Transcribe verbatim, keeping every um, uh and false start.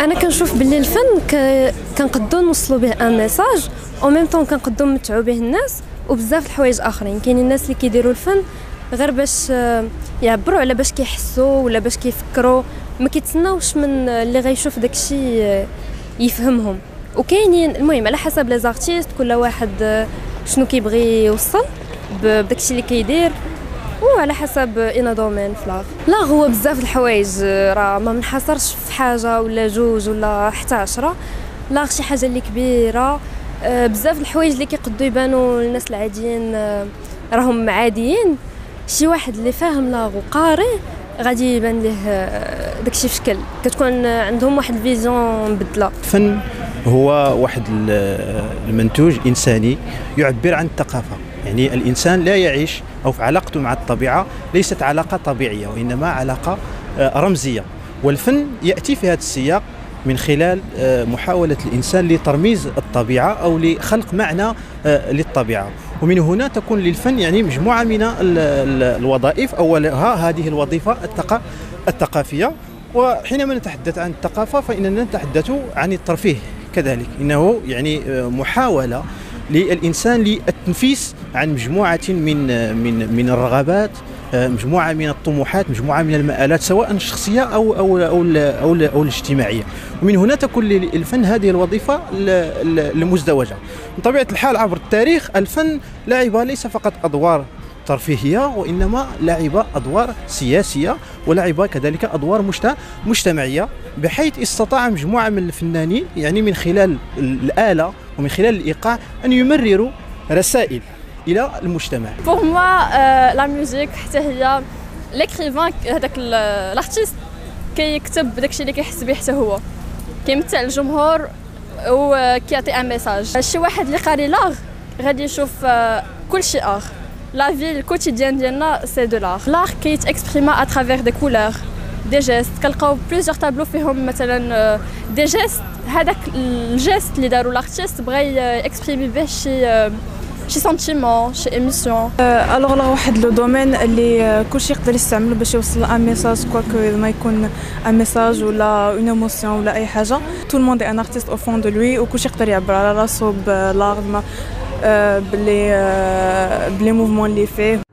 انا كنشوف باللي الفن ك... كنقدو نوصلوا به ان ميساج او ميم طون كنقدو نمتعوا به الناس وبزاف الحوايج اخرين. كاينين الناس اللي كيديروا الفن غير باش يعبروا على باش كيحسوا ولا باش كيفكروا، ما كيتسناوش من اللي غيشوف داكشي يفهمهم. وكاينين المهم على حسب لي زارتيست كل واحد شنو كيبغي يوصل بداكشي اللي كيدير، وعلى حسب اين دومين في لاغ. لا هو بزاف الحوايج، راه ما منحصرش في حاجه ولا جوج ولا حتى عشرة. لاغ شي حاجه اللي كبيره، بزاف الحوايج اللي كيقدوا يبانوا للناس العاديين راهم عاديين، شي واحد اللي فاهم لاغ وقاري غادي يبان ليه داكشي في شكل كتكون عندهم واحد الفيزيون مبدله. الفن هو واحد المنتوج انساني يعبر عن الثقافه، يعني الانسان لا يعيش او في علاقته مع الطبيعه ليست علاقه طبيعيه وانما علاقه رمزيه، والفن ياتي في هذا السياق من خلال محاوله الانسان لترميز الطبيعه او لخلق معنى للطبيعه. ومن هنا تكون للفن يعني مجموعه من الوظائف، اولها هذه الوظيفه الثقافيه. وحينما نتحدث عن الثقافه فاننا نتحدث عن الترفيه كذلك، انه يعني محاوله للانسان للتنفيس عن مجموعه من من من الرغبات، مجموعه من الطموحات، مجموعه من المآلات سواء الشخصيه او او او او, أو الاجتماعيه. ومن هنا تكون للفن هذه الوظيفه المزدوجه. بطبيعه الحال عبر التاريخ الفن لعب ليس فقط ادوار ترفيهيه وانما لعب ادوار سياسيه ولعب كذلك ادوار مجتمعيه، بحيث استطاع مجموعه من الفنانين يعني من خلال الاله ومن خلال الايقاع ان يمرروا رسائل الى المجتمع. Pour moi euh, la musique حتى هي l'écrivain هذاك الارتيست كيكتب داكشي اللي كيحس به حتى هو، كيمتع الجمهور وكيعطي ان ميساج. شي واحد اللي قاري لاغ غادي يشوف كل شيء اخر. La vie, le quotidien ديالنا c'est de l'art. L'art qui est exprimé à travers des couleurs, des gestes. كنلقاو plusieurs tableaux فيهم مثلا des gestes. هذاك الجيست اللي داروا l'artiste بغى يكسبريمي به شي شي سنتيمون شي ايموسيون. الوغ لا واحد لو دومين اللي كلشي يقدر يستعملو باش يوصل ان ميساج، كواكو ما يكون ان ميساج ولا اون ايموسيون ولا اي حاجه. تو الموند ان ارتيست او فون دو لوي وكلشي يقدر يعبر على راسو بلاغ بلي بلي موفمون اللي فيه.